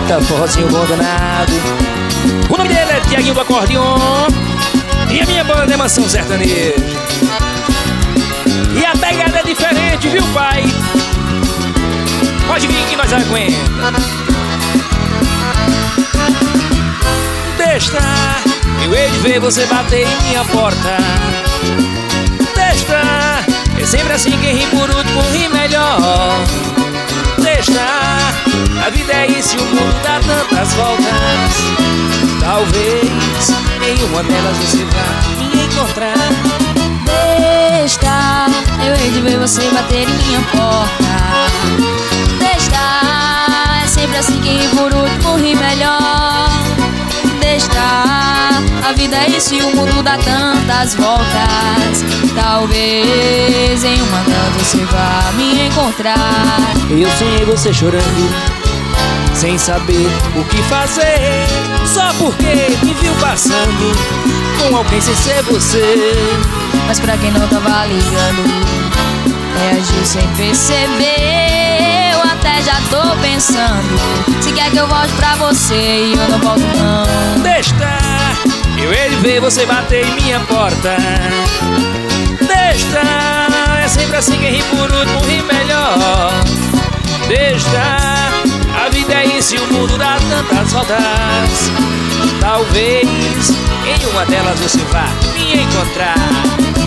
canta forrozinho bom danado. O nome dele é Tiaguinho do Acordeon e a minha banda é Mansão Sertaneja. E a pegada é diferente, viu, pai? Pode vir que nós aguenta. Deixa, eu hei de ver você bater em minha porta. Deixa, é sempre assim, quem ri por último ri melhor. Deixa, a vida é isso e o mundo dá tantas voltas. Talvez em uma delas você vá me encontrar. Deixa, eu hei de ver você bater em minha porta. Deixa, é sempre assim, quem ri por último ri melhor. Deixa, a vida é isso e o mundo dá tantas voltas. Talvez em uma delas você vá me encontrar. Eu sonhei você chorando, sem saber o que fazer, só porque me viu passando com alguém sem ser você. Mas pra quem não tava ligando, reagiu sem perceber. Eu até já tô pensando, se quer que eu volte pra você e eu não volto não. Deixa, eu hei de ver você bater em minha porta. Deixa, é sempre assim, quem ri por último ri melhor. Deixa, a vida é isso e o mundo dá tantas voltas. Talvez em uma delas você vá me encontrar.